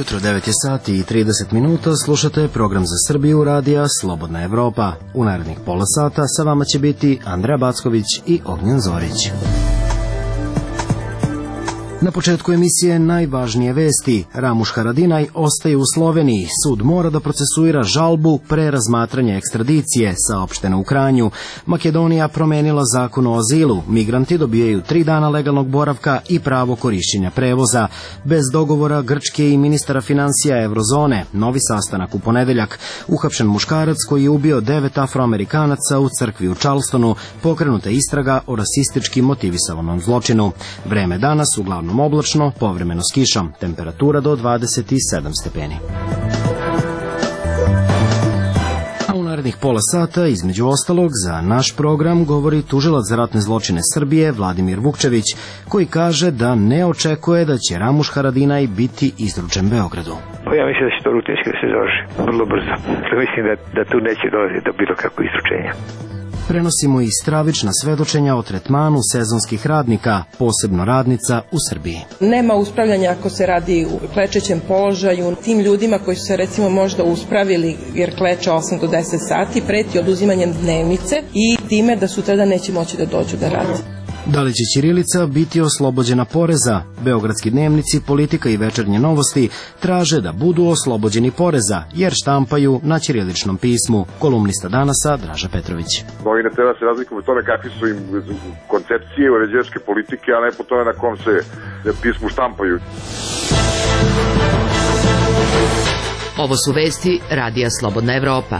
jutro, 9 je sati i 30 minuta, slušate program za Srbiju radija Slobodna Evropa. U narednih pola sata sa vama će biti Andreja Backović i Ognjen Zorić. Na početku emisije najvažnije vesti. Ramuš Haradinaj ostaje u Sloveniji. Sud mora da procesuira žalbu pre razmatranja ekstradicije, saopšteno u Kranju. Makedonija promenila zakon o azilu. Migranti dobijaju 3 dana legalnog boravka i pravo korišćenja prevoza. Bez dogovora Grčke i ministara finansija Evrozone. Novi sastanak u ponedeljak. Uhapšen muškarac koji je ubio 9 Afroamerikanaca u crkvi u Charlestonu. Pokrenuta istraga o rasistički motivisanom zločinu. Vreme danas uglavnom oblačno, povremeno s kišom, temperatura do 27 stepeni. A u narednih pola sata, između ostalog, za naš program govori tužilac za ratne zločine Srbije Vladimir Vukčević, koji kaže da ne očekuje da će Ramuš Haradinaj biti izručen Beogradu. Ja mislim da će to rutinski da se završi vrlo brzo. Mislim da tu neće dolaziti do bilo kakvog izručenja. Prenosimo i stravična svedočenja o tretmanu sezonskih radnika, posebno radnica u Srbiji. Nema uspravljanja ako se radi u klečećem položaju. Tim ljudima koji su se recimo možda uspravili jer kleče 8 do 10 sati, preti oduzimanjem dnevnice i time da sutradan neće moći da dođu da rade. Da li će ćirilica biti oslobođena poreza? Beogradski dnevnici, Politika i Večernje novosti traže da budu oslobođeni poreza, jer štampaju na ćiriličnom pismu. Kolumnista Danasa Draža Petrović. Novi ne treba se razlikati u tome kakvi su im koncepcije uređivačke politike, a ne po tome na kom se pismu štampaju. Ovo su vesti Radija Slobodna Evropa.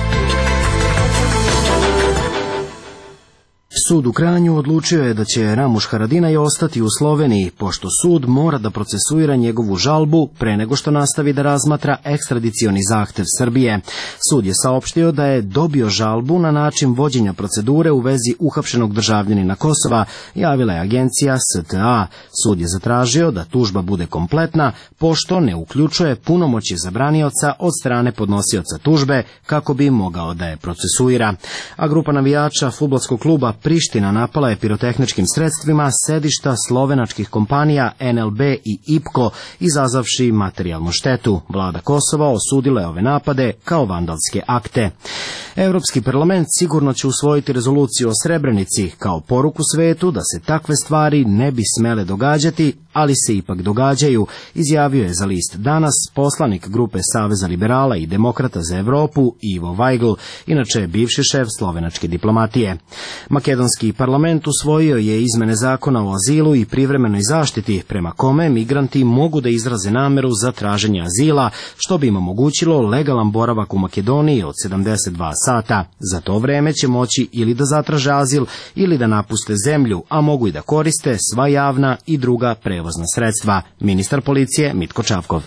Sud u Kranju odlučio je da će Ramuš Haradinaj ostati u Sloveniji, pošto sud mora da procesuira njegovu žalbu pre nego što nastavi da razmatra ekstradicioni zahtev Srbije. Sud je saopštio da je dobio žalbu na način vođenja procedure u vezi uhapšenog državljanina Kosova, javila je agencija STA. Sud je zatražio da tužba bude kompletna, pošto ne uključuje punomoćje zabranioca od strane podnosioca tužbe, kako bi mogao da je procesuira. A grupa navijača fudbalskog kluba Priština napala je pirotehničkim sredstvima sedišta slovenačkih kompanija NLB i IPKO, izazavši materijalnu štetu. Vlada Kosova osudila je ove napade kao vandalske akte. Evropski parlament sigurno će usvojiti rezoluciju o Srebrenici kao poruku svetu da se takve stvari ne bi smele događati, ali se ipak događaju, izjavio je za list Danas poslanik grupe Saveza liberala i demokrata za Evropu Ivo Vajgl, inače bivši šef slovenačke diplomatije. Makedonski parlament usvojio je izmene zakona o azilu i privremenoj zaštiti, prema kome migranti mogu da izraze nameru za traženje azila, što bi im omogućilo legalan boravak u Makedoniji od 72 sata. Za to vreme će moći ili da zatraže azil ili da napuste zemlju, a mogu i da koriste sva javna i druga prevozna sredstva. Ministar policije Mitko Čavkov.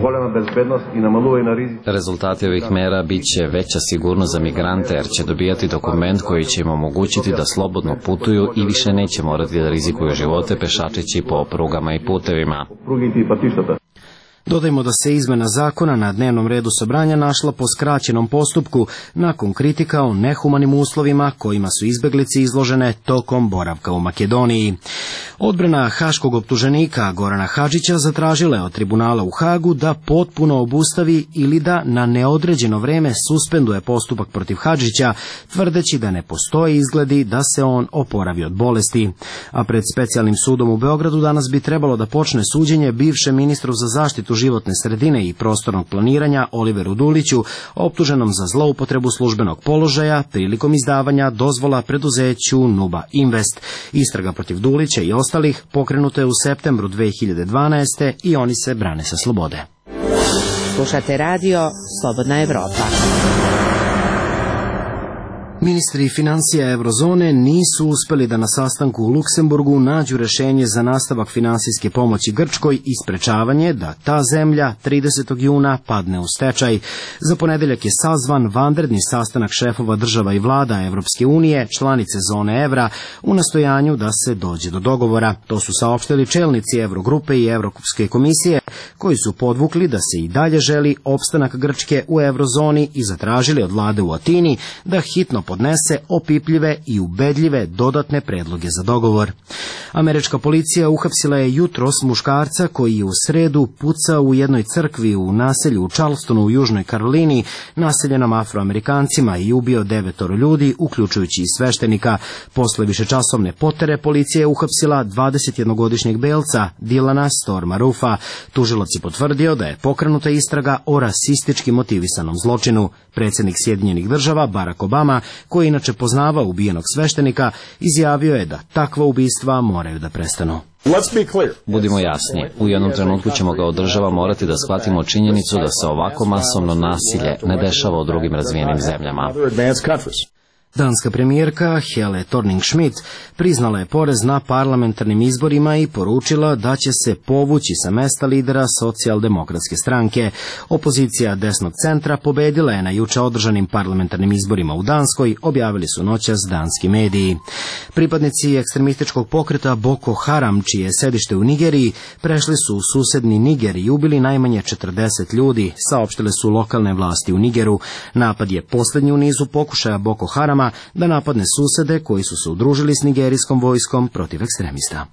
Rezultati ovih mera bit će veća sigurnost za migrante jer će dobijati dokument koji će im omogućiti da slobodno putuju i više neće morati da rizikuju živote pešačeći po prugama i putevima. Dodajmo da se izmena zakona na dnevnom redu sabranja našla po skraćenom postupku nakon kritika o nehumanim uslovima kojima su izbeglice izložene tokom boravka u Makedoniji. Odbrana haškog optuženika Gorana Hadžića zatražila je od tribunala u Hagu da potpuno obustavi ili da na neodređeno vreme suspenduje postupak protiv Hadžića, tvrdeći da ne postoje izgledi da se on oporavi od bolesti. A pred specijalnim sudom u Beogradu danas bi trebalo da počne suđenje bivšem ministru za zaštitu životne sredine i prostornog planiranja Oliveru Duliću, optuženom za zloupotrebu službenog položaja prilikom izdavanja dozvola preduzeću Nuba Invest. Istraga protiv Dulića i ostalih pokrenuta je u septembru 2012. i oni se brane sa slobode. Slušate radio Slobodna Evropa. Ministri finansija Evrozone nisu uspeli da na sastanku u Luksemburgu nađu rešenje za nastavak finansijske pomoći Grčkoj i sprečavanje da ta zemlja 30. juna padne u stečaj. Za ponedeljak je sazvan vanredni sastanak šefova država i vlada Evropske unije, članice zone evra, u nastojanju da se dođe do dogovora. To su saopštili čelnici Evrogrupe i Evropske komisije, koji su podvukli da se i dalje želi opstanak Grčke u Evrozoni i zatražili od vlade u Atini da hitno podnese opipljive i ubedljive dodatne predloge za dogovor. Američka policija uhapsila je jutros muškarca koji je u sredu pucao u jednoj crkvi u naselju u Charlestonu u Južnoj Karolini, naseljenom Afroamerikancima, i ubio 9 ljudi, uključujući i sveštenika. Posle višečasovne potere policija je uhapsila 21-godišnjeg belca Dilana Storma Rufa. Tužilac je potvrdio da je pokrenuta istraga o rasistički motivisanom zločinu. Predsjednik Sjedinjenih Država Barack Obama, koji inače poznava ubijenog sveštenika, izjavio je da takva ubistva moraju da prestanu. Budimo jasni, u jednom trenutku ćemo ga od država morati da shvatimo činjenicu da se ovako masovno nasilje ne dešava u drugim razvijenim zemljama. Danska premijerka Helle Thorning-Schmidt priznala je poraz na parlamentarnim izborima i poručila da će se povući sa mesta lidera socijaldemokratske stranke. Opozicija desnog centra pobedila je na juče održanim parlamentarnim izborima u Danskoj, objavili su noćas danski mediji. Pripadnici ekstremističkog pokreta Boko Haram, čije je sedište u Nigeriji, prešli su u susedni Niger i ubili najmanje 40 ljudi, saopštile su lokalne vlasti u Nigeru. Napad je posljednji u nizu pokušaja Boko Harama da napadne susede koji su se udružili s nigerijskom vojskom protiv ekstremista.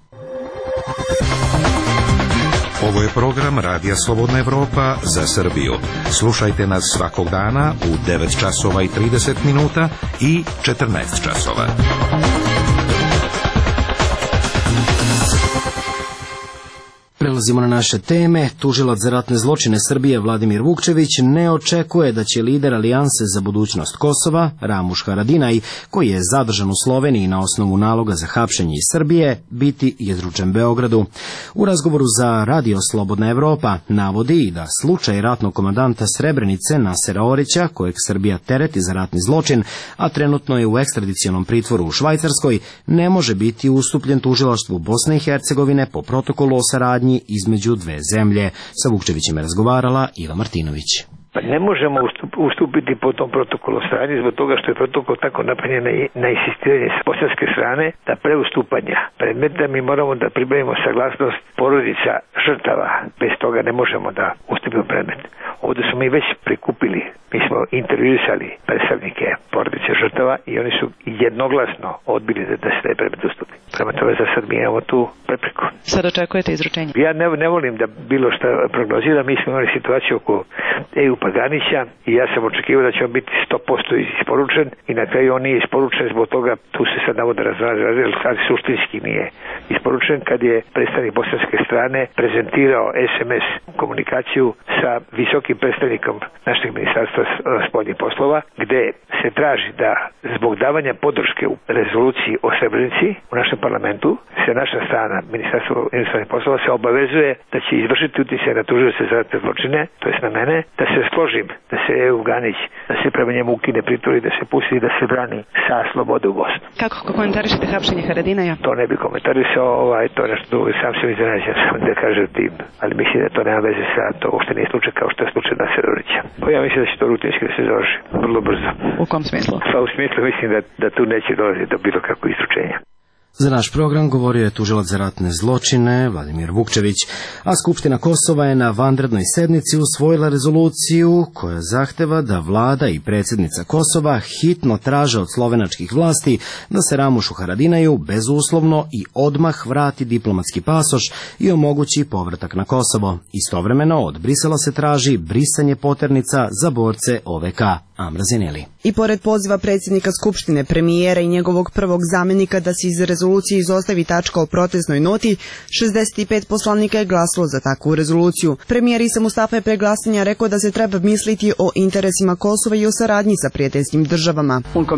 Ovo je program Radija Slobodna Evropa za Srbiju. Slušajte nas svakog dana u 9 časova i 30 minuta i 14 časova. Prelazimo na naše teme. Tužilac za ratne zločine Srbije Vladimir Vukčević ne očekuje da će lider Alijanse za budućnost Kosova, Ramuš Haradinaj, koji je zadržan u Sloveniji na osnovu naloga za hapšenje iz Srbije, biti izručen Beogradu. U razgovoru za Radio Slobodna Evropa navodi da slučaj ratnog komandanta Srebrenice Nasera Orića, kojeg Srbija tereti za ratni zločin, a trenutno je u ekstradicionom pritvoru u Švajcarskoj, ne može biti ustupljen tužilaštvu Bosne i Hercegovine po protokolu o saradnji između dve zemlje. Sa Vukčevićem je razgovarala Iva Martinović. Pa ne možemo ustupiti po tom protokolu o saradnji zbog toga što je protokol tako napravljen na insistiranje s bosanske strane da pre ustupanja predmeta mi moramo da pribavimo saglasnost porodica žrtava. Bez toga ne možemo da ustupimo predmet. Ovdje smo mi već prikupili, mi smo intervjuisali predstavnike porodice žrtava i oni su jednoglasno odbili da se taj predmet ustupi. Prema tome za sad mi imamo tu prepreku. Sad očekujete izručenje? Ja ne volim da bilo šta prognoziram. Mi smo imali situaciju oko EU Paganića i ja sam očekivao da će on biti 100% isporučen i na kraju on nije isporučen, zbog toga tu se sad navode razražaju, ali suštinski nije isporučen kad je predstavnik bosanske strane prezentirao SMS komunikaciju sa visokim predstavnikom našeg ministarstva spoljnih poslova, gde se traži da zbog davanja podrške u rezoluciji o Srebrenici u našem parlamentu se naša strana, ministarstvo inostranih poslova, se obavezuje da će izvršiti utjecaj na tužioce za ratne zločine, to jest na mene, da se složim, da se Ganić, da se prema njemu ukine pritvor i da se pusti i da se brani sa slobode u Bosnu. Kako komentarišete hapšenje Haradinaja? To ne bi komentarisao, to je nešto drugo, sam se iznenađen sam da kažem tim, ali mislim da to nema veze sa to, uopšte nije slučaj kao što je slučaj Nasera Orića. Ja mislim da će to rutinski da se završi vrlo brzo. U kom smislu? Pa u smislu mislim da tu neće dolaziti do bilo kakvog izručenja. Za naš program govorio je tužilac za ratne zločine Vladimir Vukčević, a Skupština Kosova je na vanrednoj sednici usvojila rezoluciju koja zahteva da vlada i predsjednica Kosova hitno traže od slovenačkih vlasti da se Ramušu Haradinaju bezuslovno i odmah vrati diplomatski pasoš i omogući povratak na Kosovo. Istovremeno od Brisela se traži brisanje poternica za borce OVK. Amrazineli. I pored poziva predsjednika Skupštine, premijera i njegovog prvog zamjenika da se iz rezolucije izostavi tačka o proteznoj noti, 65 poslanika je glasalo za takvu rezoluciju. Premijer Isa Mustafa je pre glasanja rekao da se treba misliti o interesima Kosova i o saradnji sa prijateljskim državama.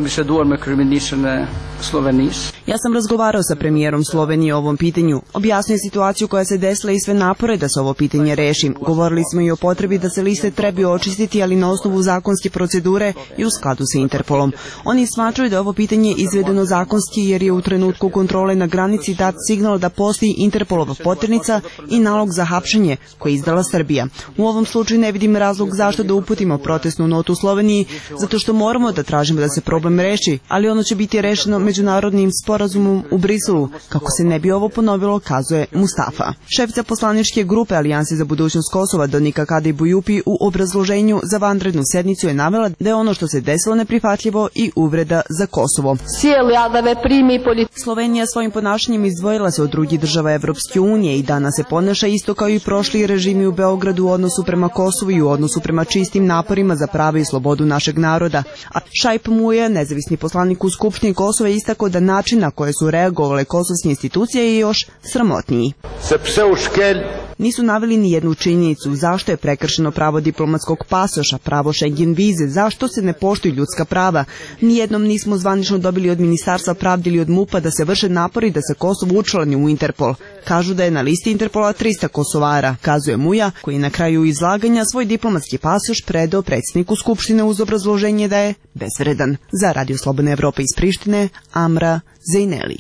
Ja sam razgovarao sa premijerom Slovenije o ovom pitanju. Objasnio situaciju koja se desila i sve napore da se ovo pitanje reši. Govorili smo i o potrebi da se liste trebaju očistiti, ali na osnovu zakonske procedure i u skladu sa Interpolom. Oni smatraju da je ovo pitanje izvedeno zakonski jer je u trenutku kontrole na granici dat signal da postoji Interpolova poternica i nalog za hapšenje koji je izdala Srbija. U ovom slučaju ne vidim razlog zašto da uputimo protestnu notu u Sloveniji, zato što moramo da tražimo da se problem reši, ali ono će biti rešeno međunarodnim sporazumom u Briselu, kako se ne bi ovo ponovilo, kazuje Mustafa. Šefica poslaničke grupe Alijanse za budućnost Kosova Donika Kadej Bujupi u obrazloženju za vanrednu sednicu je navela da je ono što se desilo neprihvatljivo i uvreda za Kosovo. Slovenija svojim ponašanjem izdvojila se od drugih država Evropske unije i danas se ponaša isto kao i prošli režimi u Beogradu u odnosu prema Kosovu i u odnosu prema čistim naporima za pravo i slobodu našeg naroda. A Šaip Muja, nezavisni poslanik u Skupštini Kosova, je istakao da način na koje su reagovale kosovske institucije je još sramotniji. Nisu naveli ni jednu činjenicu zašto je prekršeno pravo diplomatskog pasoša, pravo Schengen vize, zašto se ne poštuju ljudska prava. Nijednom nismo zvanično dobili od Ministarstva pravde ili od MUP-a da se vrše napori da se Kosovo učlani u Interpol. Kažu da je na listi Interpola 300 Kosovara, kazuje Muja, koji na kraju izlaganja svoj diplomatski pasoš predao predsjedniku Skupštine uz obrazloženje da je bezvredan. Za Radio Slobodna Evropa iz Prištine, Amra Zejneli.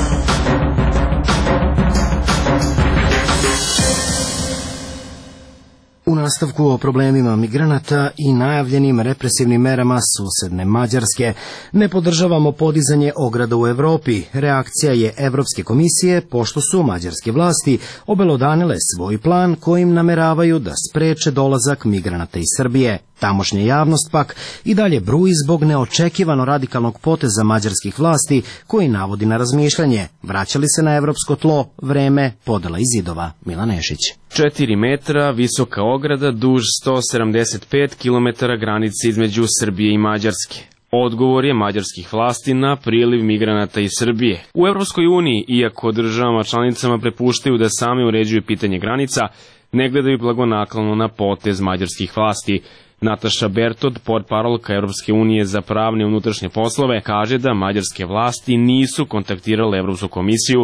U nastavku o problemima migranata i najavljenim represivnim merama susedne Mađarske ne podržavamo podizanje ograda u Evropi. Reakcija je Evropske komisije pošto su mađarske vlasti obelodanile svoj plan kojim nameravaju da spreče dolazak migranata iz Srbije. Tamošnja javnost pak i dalje bruji zbog neočekivano radikalnog poteza mađarskih vlasti koji navodi na razmišljanje. Vraćali se na evropsko tlo, vreme podela i zidova. Milan Nešić. 4 metra visoka ograda duž 175 km granice između Srbije i Mađarske. Odgovor je mađarskih vlasti na priliv migranata iz Srbije. U Evropskoj uniji, iako državama članicama prepuštaju da same uređuju pitanje granica, ne gledaju blagonaklono na potez mađarskih vlasti. Nataša Bertod, portparolka Evropske unije za pravne i unutrašnje poslove, kaže da mađarske vlasti nisu kontaktirale Evropsku komisiju.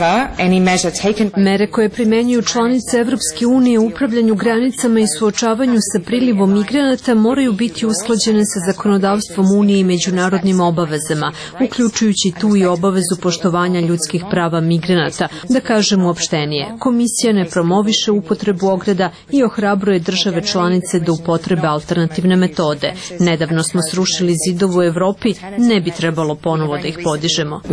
Mere koje primenjuju članice Evropske unije u upravljanju granicama i suočavanju sa prilivom migranata moraju biti usklađene sa zakonodavstvom Unije i međunarodnim obavezama, uključujući tu i obavezu poštovanja ljudskih prava migranata. Da kažem uopštenije, komisija ne promoviše upotrebu ograda i ohrabruje države članice da upotrebe alternativne metode. Nedavno smo srušili zidove u Evropi, ne bi trebalo ponovo da ih podižemo.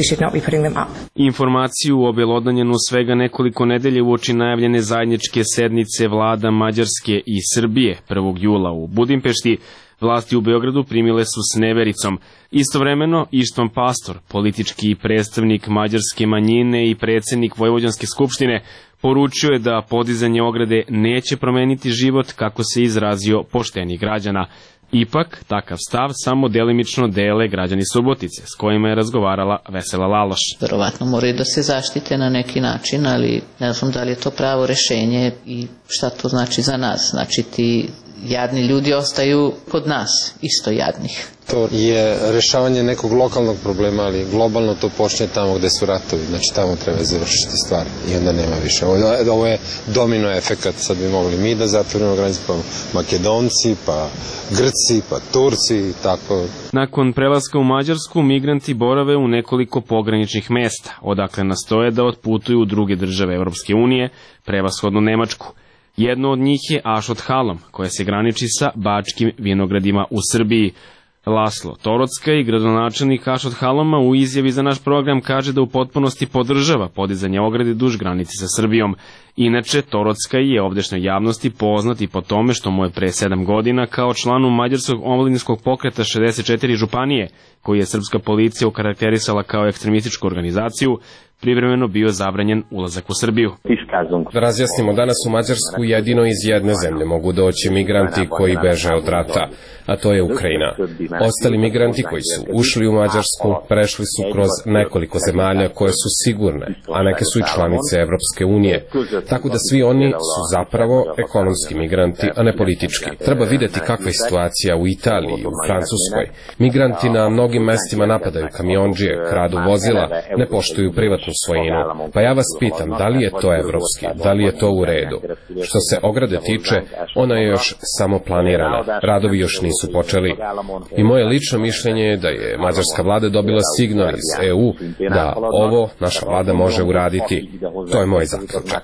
Informaciju o obelodanjenu svega nekoliko nedelje uoči najavljene zajedničke sednice vlada Mađarske i Srbije 1. jula u Budimpešti, vlasti u Beogradu primile su s nevericom. Istovremeno, Ištvan Pastor, politički predstavnik mađarske manjine i predsjednik Vojvođanske skupštine, poručio je da podizanje ograde neće promeniti život, kako se izrazio, poštenih građana. Ipak, takav stav samo delimično dele građani Subotice, s kojima je razgovarala Vesela Laloš. Verovatno moraju da se zaštite na neki način, ali ne znam da li je to pravo rešenje i šta to znači za nas. Znači ti jadni ljudi ostaju kod nas, isto jadnih. To je rešavanje nekog lokalnog problema, ali globalno to počne tamo gde su ratovi, znači tamo treba završiti stvari i onda nema više. Ovo je domino efekat, sad bi mogli mi da zatvorimo granicu, pa Makedonci, pa Grci, pa Turci i tako. Nakon prelaska u Mađarsku, migranti borave u nekoliko pograničnih mesta, odakle nastoje da otputuju u druge države Evropske unije, prevashodno Nemačku. Jedno od njih je Ašot Halom, koja se graniči sa Bačkim vinogradima u Srbiji. Laslo Torocka i gradonačelnik Ašot Haloma u izjavi za naš program kaže da u potpunosti podržava podizanje ograde duž granice sa Srbijom. Inače, Torocka je ovdešnjoj javnosti poznat i po tome što mu je pre 7 godina kao članu mađarskog omladinskog pokreta 64 županije, koji je srpska policija okarakterisala kao ekstremističku organizaciju, privremeno bio zabranjen ulazak u Srbiju. Da razjasnimo, danas u Mađarsku jedino iz jedne zemlje mogu doći migranti koji beže od rata, a to je Ukrajina. Ostali migranti koji su ušli u Mađarsku prešli su kroz nekoliko zemalja koje su sigurne, a neke su i članice Evropske unije. Tako da svi oni su zapravo ekonomski migranti, a ne politički. Treba videti kakva je situacija u Italiji, u Francuskoj. Migranti na mnogim mestima napadaju kamionđije, kradu vozila, ne poštuju privatnu svojinu. Pa ja vas pitam, da li je to evropski, da li je to u redu? Što se ograde tiče, ona je još samo planirana. Radovi još nisu počeli. I moje lično mišljenje je da je mađarska vlada dobila signal iz EU da ovo naša vlada može uraditi. To je moj zaključak.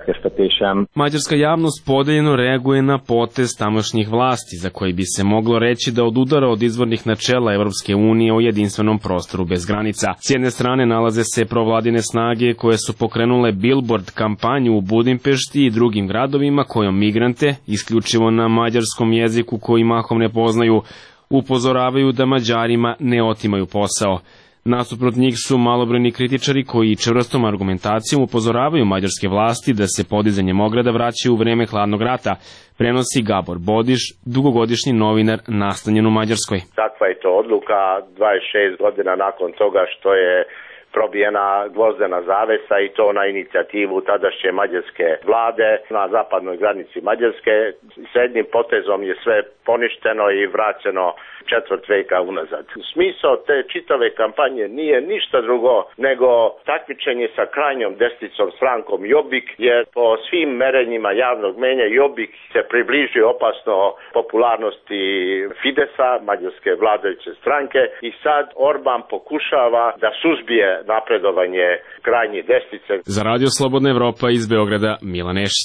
Mađarska javnost podeljeno reaguje na potez tamošnjih vlasti, za koji bi se moglo reći da odudara od izvornih načela Evropske unije o jedinstvenom prostoru bez granica. S jedne strane nalaze se provladine snage koje su pokrenule billboard kampanju u Budimpešti i drugim gradovima kojom migrante, isključivo na mađarskom jeziku koji mahom ne poznaju, upozoravaju da Mađarima ne otimaju posao. Nasuprot njih su malobrojni kritičari koji čvrstom argumentacijom upozoravaju mađarske vlasti da se podizanjem ograda vraćaju u vreme hladnog rata, prenosi Gabor Bodiš, dugogodišnji novinar nastanjen u Mađarskoj. Takva je to odluka 26 godina nakon toga što je probijena gvozdena zavesa i to na inicijativu tadašnje mađarske vlade na zapadnoj granici Mađarske. S jednim potezom je sve poništeno i vraćeno četvrt veka unazad. Smisao te čitave kampanje nije ništa drugo nego takmičenje sa krajnjom desnicom strankom Jobbik, jer po svim merenjima javnog mnjenja Jobbik se približio opasno popularnosti Fidesa, mađarske vladajuće stranke, i sad Orban pokušava da suzbije napredovanje krajnje desnice. Za Radio Slobodna Evropa iz Beograda, Milan Nešić.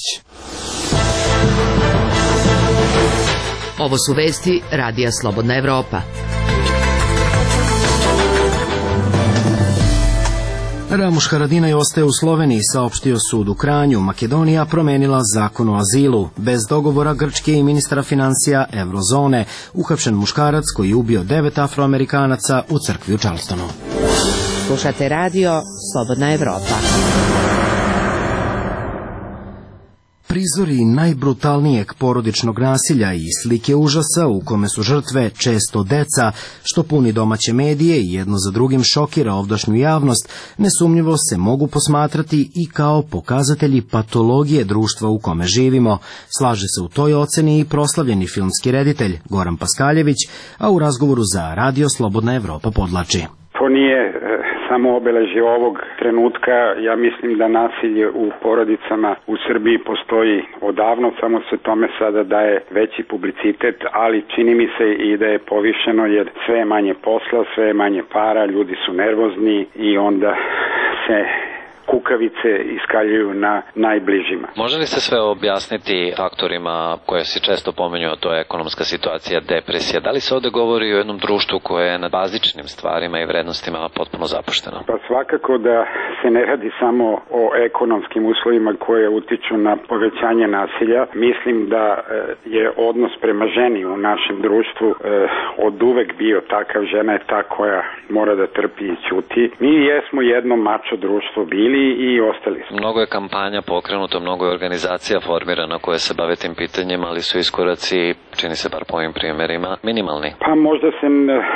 Ovo su vesti Radija Slobodna Evropa. Ramuš Haradinaj ostaje u Sloveniji, saopštio sud u Kranju. Makedonija promenila zakon o azilu. Bez dogovora Grčke i ministra financija Eurozone. Uhapšen muškarac koji je ubio 9 Afroamerikanaca u crkvi u Charlestonu. Slušate radio Slobodna Evropa. Prizori najbrutalnijeg porodičnog nasilja i slike užasa u kome su žrtve često deca, što puni domaće medije i jedno za drugim šokira ovdašnju javnost, nesumnjivo se mogu posmatrati i kao pokazatelji patologije društva u kome živimo. Slaže se u toj oceni i proslavljeni filmski reditelj Goran Paskaljević, a u razgovoru za Radio Slobodna Evropa podlači. To nije samo obeležje ovog trenutka. Ja mislim da nasilje u porodicama u Srbiji postoji odavno, samo se tome sada daje veći publicitet, ali čini mi se i da je povišeno jer sve je manje posla, sve je manje para, ljudi su nervozni i onda se kukavice iskaljuju na najbližima. Može li se sve objasniti faktorima koje si često pominjao, to je ekonomska situacija, depresija? Da li se ovde govori o jednom društvu koje je na bazičnim stvarima i vrednostima potpuno zapušteno? Pa svakako da se ne radi samo o ekonomskim uslovima koje utiču na povećanje nasilja. Mislim da je odnos prema ženi u našem društvu od uvek bio takav. Žena je ta koja mora da trpi i ćuti. Mi jesmo jedno mačo društvo bili i ostali smo. Mnogo je kampanja pokrenuto, mnogo je organizacija formirana koje se bave tim pitanjima, ali su iskoraci, čini se bar po ovim primjerima, minimalni. Pa možda se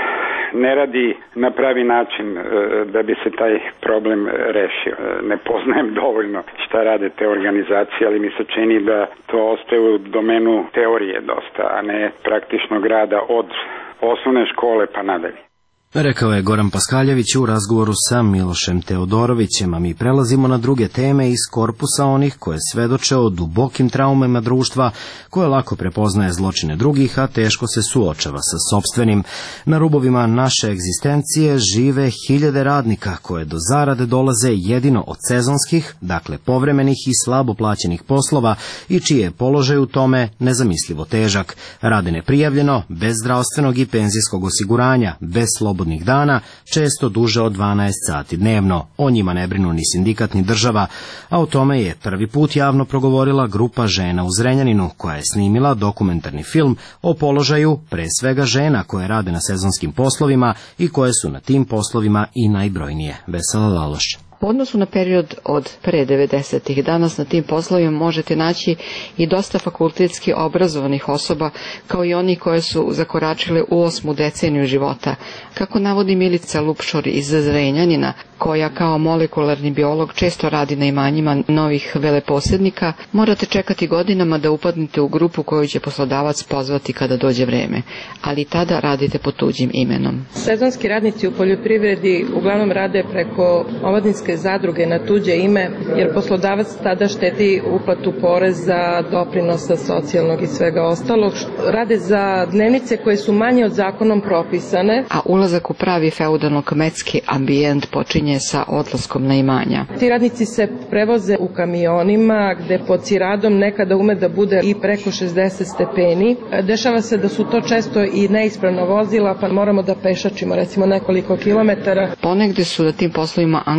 ne radi na pravi način da bi se taj problem rešio. Ne poznajem dovoljno šta rade te organizacije, ali mi se čini da to ostaje u domenu teorije dosta, a ne praktičnog rada od osnovne škole pa nadalje. Rekao je Goran Paskaljević u razgovoru sa Milošem Teodorovićem, a mi prelazimo na druge teme iz korpusa onih koje svedoče o dubokim traumama društva, koje lako prepoznaje zločine drugih, a teško se suočava sa sopstvenim. Na rubovima naše egzistencije žive hiljade radnika koje do zarade dolaze jedino od sezonskih, dakle povremenih i slabo plaćenih poslova i čiji je položaj u tome nezamislivo težak. Rade neprijavljeno, bez zdravstvenog i penzijskog osiguranja, bez slobodnih dana, često duže od 12 sati dnevno. O njima ne brinu ni sindikat ni država, a o tome je prvi put javno progovorila grupa žena u Zrenjaninu, koja je snimila dokumentarni film o položaju pre svega žena koje rade na sezonskim poslovima i koje su na tim poslovima i najbrojnije. Vesela Laloš. U odnosu na period od pre 90-ih, danas na tim poslovima možete naći i dosta fakultetski obrazovanih osoba, kao i oni koje su zakoračile u 8. deceniju života. Kako navodi Milica Lupšor iz Zrenjanina, koja kao molekularni biolog često radi na imanjima novih veleposjednika, morate čekati godinama da upadnete u grupu koju će poslodavac pozvati kada dođe vreme, ali tada radite pod tuđim imenom. Sezonski radnici u poljoprivredi uglavnom rade preko omladinske zadruge na tuđe ime, jer poslodavac tada štedi uplatu poreza, doprinosa, socijalnog i svega ostalog. Rade za dnevnice koje su manje od zakonom propisane. A ulazak u pravi feudalno-kmetski ambijent počinje sa odlaskom na imanja. Ti radnici se prevoze u kamionima gde pod ciradom nekada ume da bude i preko 60 stepeni. Dešava se da su to često i neispravna vozila, pa moramo da pešačimo recimo nekoliko kilometara. Ponegde su na tim poslovima angažovani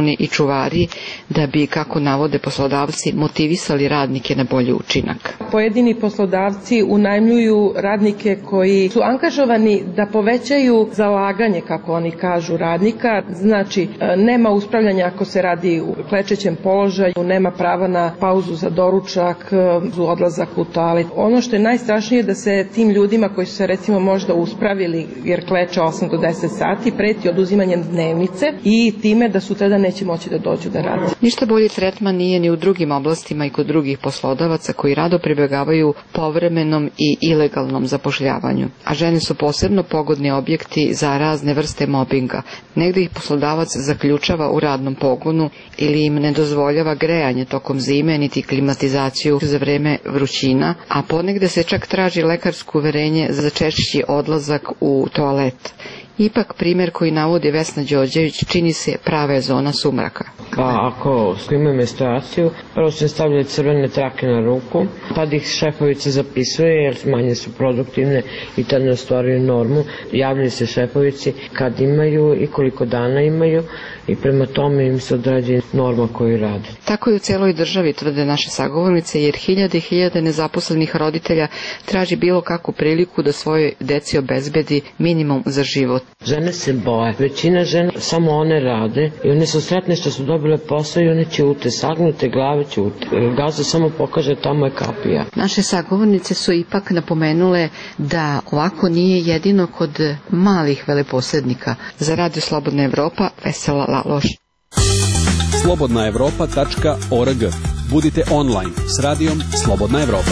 patroni i čuvari da bi, kako navode poslodavci, motivisali radnike na bolji učinak. Pojedini poslodavci unajmljuju radnike koji su angažovani da povećaju zalaganje, kako oni kažu, radnika. Znači, nema uspravljanja ako se radi u klečećem položaju, nema prava na pauzu za doručak, odlazak u toalet. Ono što je najstrašnije da se tim ljudima koji su se recimo možda uspravili jer kleče 8 do 10 sati preti oduzimanjem dnevnice i time da sutradan neće moći da dođu da rade. Ništa bolji tretman nije ni u drugim oblastima i kod drugih poslodavaca koji rado pribegavaju povremenom i ilegalnom zapošljavanju. A žene su posebno pogodni objekti za razne vrste mobinga. Negde ih poslodavac zaključava u radnom pogonu ili im ne dozvoljava grejanje tokom zime niti klimatizaciju za vreme vrućina, a ponegde se čak traži lekarsko uverenje za češći odlazak u toalet. Ipak primjer koji navodi Vesna Đorđević čini se prava zona sumraka. Pa ako imaju menstruaciju, prvo se stavljaju crvene trake na ruku, pa ih šefovica zapisuje jer manje su produktivne i tad ne ostvaruju normu. Javljaju se šefovici kad imaju i koliko dana imaju i prema tome im se određuje norma koju rade. Tako i u celoj državi, tvrde naše sagovornice, jer hiljade i hiljade nezaposlenih roditelja traži bilo kakvu priliku da svojoj deci obezbedi minimum za život. Žene se boje. Većina žena samo one rade i one su sretne što su dobile posao i one ćute, sagnute glave ćute. Gazda samo pokaže tamo je kapija. Naše sagovornice su ipak napomenule da ovako nije jedino kod malih veleposrednika. Za Radio Slobodna Evropa, Vesela Laloš. slobodnaevropa.org. Budite online s radijom Slobodna Evropa.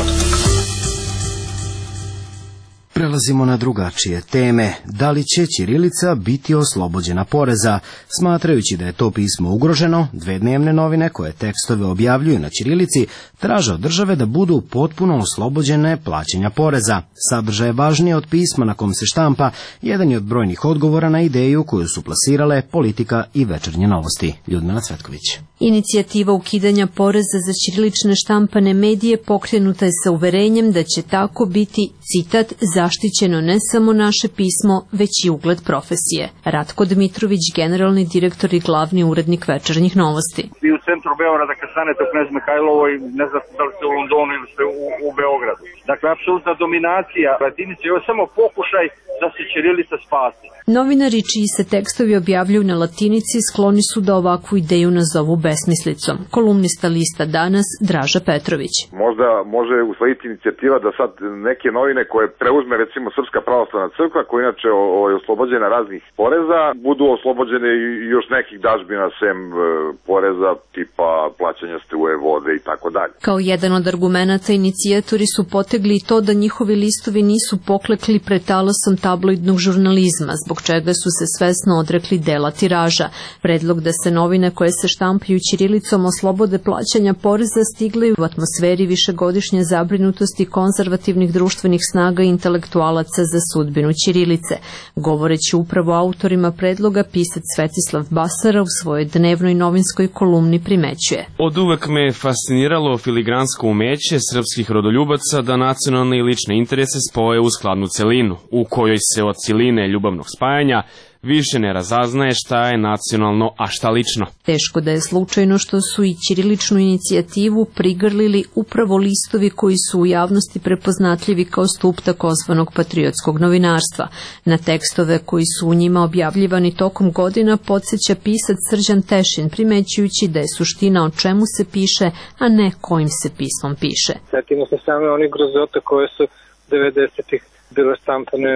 Prelazimo na drugačije teme. Da li će ćirilica biti oslobođena poreza? Smatrajući da je to pismo ugroženo, dve dnevne novine koje tekstove objavljuju na ćirilici traže od države da budu potpuno oslobođene plaćanja poreza. Sadržaj je važniji od pisma na kom se štampa, jedan je od brojnih odgovora na ideju koju su plasirale Politika i Večernje novosti. Ljudmila Cvetković. Inicijativa ukidanja poreza za ćirilične štampane medije pokrenuta je sa uverenjem da će tako biti, citat, zaštićeno ne samo naše pismo, već i ugled profesije. Ratko Dmitrović, generalni direktor i glavni urednik Večernjih novosti. Vi u centru Beograda kad stanete u Knez Mihajlovoj, ne znate da li ste u Londonu ili ste u Beogradu. Dakle, apsolutna dominacija latinice je samo pokušaj da se ćirilica spasi. Novinari čiji se tekstovi objavljuju na latinici skloni su da ovakvu ideju nazovu besmislicom. Kolumnista lista Danas Draža Petrović. Možda može uslediti inicijativa da sad neke novine koje preuzme recimo Srpska pravoslavna crkva, koja inače oslobođena raznih poreza, budu oslobođene i još nekih dažbina sem poreza tipa plaćanja struje, vode i tako dalje. Kao jedan od argumenata inicijatori su potegli to da njihovi listovi nisu poklekli pred talasom tabloidnog žurnalizma, zbog čega su se svesno odrekli dela tiraža. Predlog da se novine koje se štampaju ćirilicom oslobode plaćanja poreza stigli u atmosferi višegodišnje zabrinutosti konzervativnih društvenih snaga i intelektualaca za sudbinu ćirilice. Govoreći upravo autorima predloga, pisac Svetislav Basara u svojoj dnevnoj novinskoj kolumni primećuje. Od uvek me fasciniralo filigransko umeće srpskih rodoljubaca da nacionalne i lične interese spoje u skladnu celinu, u kojoj se od ciline ljubavnog spajanja više ne razaznaje šta je nacionalno, a šta lično. Teško da je slučajno što su i ćiriličnu inicijativu prigrlili upravo listovi koji su u javnosti prepoznatljivi kao stup takozvanog patriotskog novinarstva. Na tekstove koji su u njima objavljivani tokom godina podsjeća pisac Srđan Tešin, primećujući da je suština o čemu se piše, a ne kojim se pismom piše. Setimo se same onih grozota koje su 90-ih bile štampane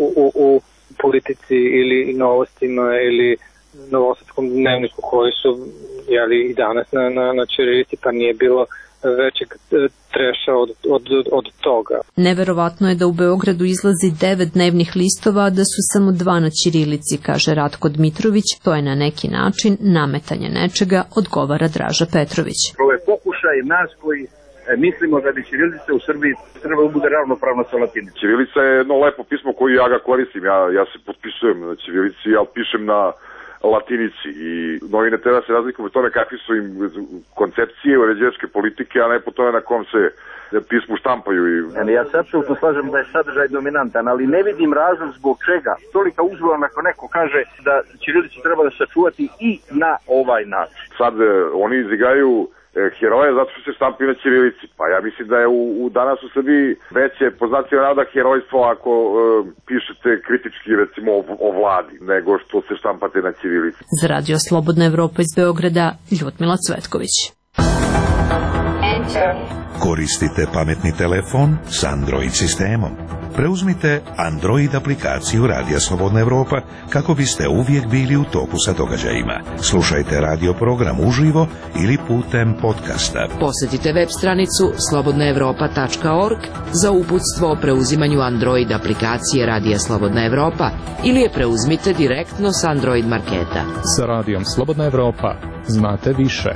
u politici ili novostima ili novosadskom dnevniku koji su i danas na ćirilici, pa nije bilo većeg treša od toga. Neverovatno je da u Beogradu izlazi 9 dnevnih listova, a da su samo 2 na ćirilici, kaže Ratko Dmitrović. To je na neki način nametanje nečega, odgovara Draža Petrović. Ovo je pokušaj nas koji mislimo da bi ćirilica u Srbiji trebalo bude ravnopravno sa latinicom. Ćirilica je jedno lepo pismo koje ja ga koristim. Ja se potpisujem na ćirilici, ali pišem latinici i novine treba se razlikuju po tome kakvi su im koncepcije uređivačke politike, a ne po tome na kom se pismu štampaju. Ja se apsolutno slažem da je sadržaj dominantan, ali ne vidim razlog zbog čega tolika uzbuna ako neko kaže da ćirilicu treba da sačuvati i na ovaj način. Sad oni izigraju heroje zato što se štampaju na ćirilici. Pa ja mislim da je danas u Srbiji veće poznacija navoda herojstvo ako pišete kritički recimo o vladi nego što se štampate na ćirilici. Za Radio Slobodna Evropa iz Beograda, Ljutmila Cvetković. Koristite pametni telefon s Android sistemom. Preuzmite Android aplikaciju Radija Slobodna Evropa kako biste uvijek bili u toku sa događajima. Slušajte radio program uživo ili putem podcasta. Posjetite web stranicu slobodnaevropa.org za uputstvo o preuzimanju Android aplikacije Radija Slobodna Evropa ili je preuzmite direktno s Android marketa. Sa Radijom Slobodna Evropa znate više.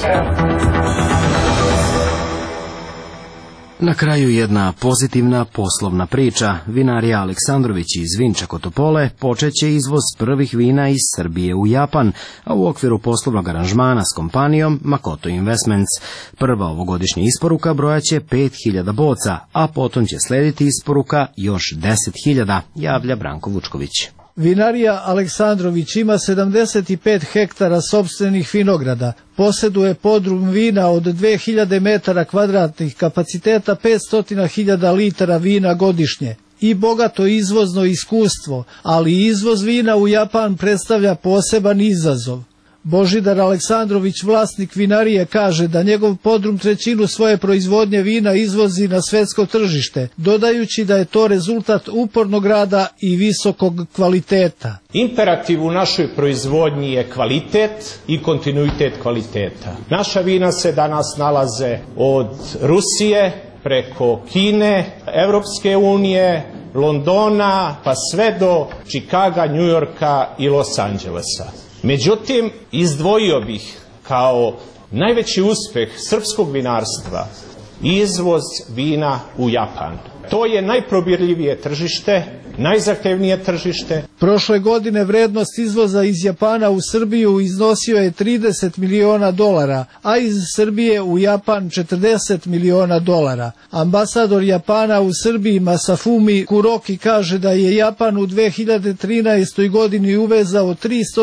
Na kraju jedna pozitivna poslovna priča. Vinarija Aleksandrović iz Vinča kod Topole počeće izvoz prvih vina iz Srbije u Japan, a u okviru poslovnog aranžmana s kompanijom Makoto Investments. Prva ovogodišnja isporuka brojaće 5000 boca, a potom će slediti isporuka još 10.000, javlja Branko Vučković. Vinarija Aleksandrović ima 75 hektara sopstvenih vinograda, posjeduje podrum vina od 2000 metara kvadratnih, kapaciteta 500.000 litara vina godišnje i bogato izvozno iskustvo, ali izvoz vina u Japan predstavlja poseban izazov. Božidar Aleksandrović, vlasnik vinarije, kaže da njegov podrum trećinu svoje proizvodnje vina izvozi na svetsko tržište, dodajući da je to rezultat upornog rada i visokog kvaliteta. Imperativ u našoj proizvodnji je kvalitet i kontinuitet kvaliteta. Naša vina se danas nalaze od Rusije preko Kine, Evropske unije, Londona, pa sve do Čikaga, Njujorka i Los Angelesa. Međutim, izdvojio bih kao najveći uspeh srpskog vinarstva izvoz vina u Japan. To je najprobirljivije tržište, najzahtevnije tržište. Prošle godine vrednost izvoza iz Japana u Srbiju iznosio je $30 miliona, a iz Srbije u Japan $40 miliona. Ambasador Japana u Srbiji Masafumi Kuroki kaže da je Japan u 2013. godini uvezao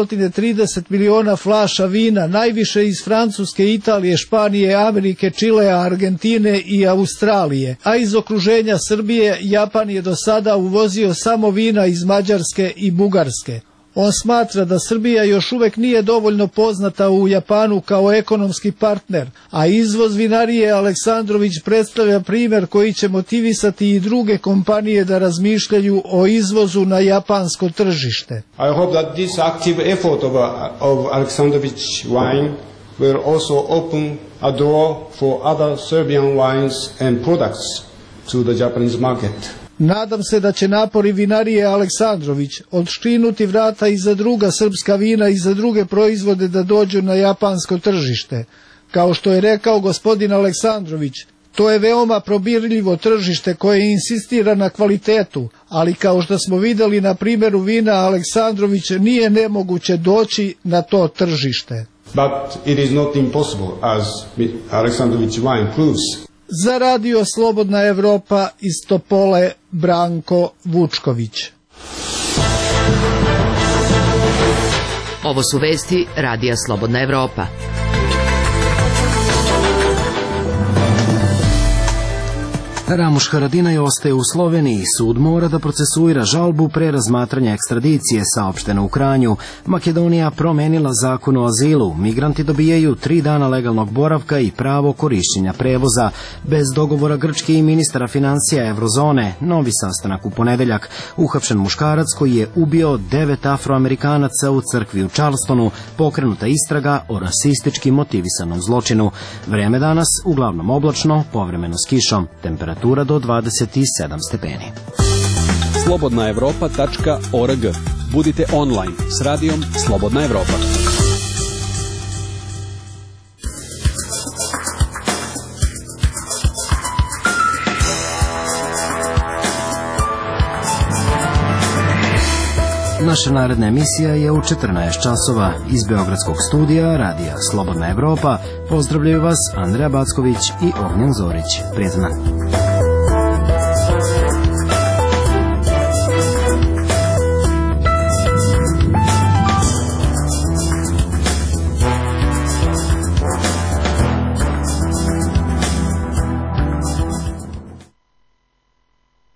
330 miliona flaša vina, najviše iz Francuske, Italije, Španije, Amerike, Čilea, Argentine i Australije, a iz okruženja Srbije Japan je do sada uvozio samo vina iz Mađarske i Bugarske. On smatra da Srbija još uvek nije dovoljno poznata u Japanu kao ekonomski partner, a izvoz vinarije Aleksandrović predstavlja primjer koji će motivisati i druge kompanije da razmišljaju o izvozu na japansko tržište. I hope that this active effort of Aleksandrović wine will also open a door for other Serbian wines and products to the Japanese market. Nadam se da će napori vinarije Aleksandrović odškrinuti vrata i za druga srpska vina i za druge proizvode da dođu na japansko tržište. Kao što je rekao gospodin Aleksandrović, to je veoma probirljivo tržište koje insistira na kvalitetu, ali kao što smo vidjeli na primjeru vina Aleksandrović, nije nemoguće doći na to tržište. But it is not impossible, as Aleksandrović wine proves. Za Radio Slobodna Evropa iz Topole, Branko Vučković. Ovo su vesti Radija Slobodna Evropa. Ramuš Haradinaj ostaje u Sloveniji. Sud mora da procesuira žalbu pre razmatranja ekstradicije, saopšteno u Kranju. Makedonija promenila zakon o azilu. Migranti dobijaju 3 dana legalnog boravka i pravo korišćenja prevoza. Bez dogovora Grčke i ministara financija Evrozone. Novi sastanak u ponedeljak. Uhapšen muškarac koji je ubio 9 Afroamerikanaca u crkvi u Charlestonu. Pokrenuta istraga o rasistički motivisanom zločinu. Vreme danas uglavnom oblačno, povremeno s kišom. Temperatura do 27 stepeni. Slobodnaevropa.org. Budite online s radijom Slobodna Evropa. Naša naredna emisija je u 14 časova. Iz Beogradskog studija Radija Slobodna Evropa pozdravljaju vas Andreja Backović i Ognjen Zorić. Prijatno.